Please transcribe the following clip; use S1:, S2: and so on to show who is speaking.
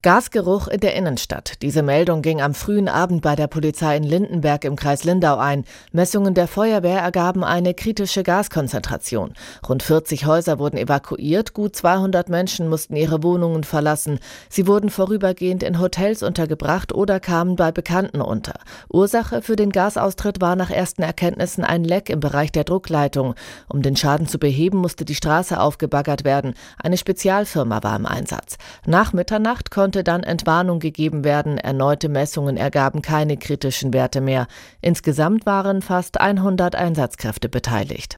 S1: Gasgeruch in der Innenstadt. Diese Meldung ging am frühen Abend bei der Polizei in Lindenberg im Kreis Lindau ein. Messungen der Feuerwehr ergaben eine kritische Gaskonzentration. Rund 40 Häuser wurden evakuiert, gut 200 Menschen mussten ihre Wohnungen verlassen. Sie wurden vorübergehend in Hotels untergebracht oder kamen bei Bekannten unter. Ursache für den Gasaustritt war nach ersten Erkenntnissen ein Leck im Bereich der Druckleitung. Um den Schaden zu beheben, musste die Straße aufgebaggert werden. Eine Spezialfirma war im Einsatz. Nach Mitternacht konnte dann Entwarnung gegeben werden. Erneute Messungen ergaben keine kritischen Werte mehr. Insgesamt waren fast 100 Einsatzkräfte beteiligt.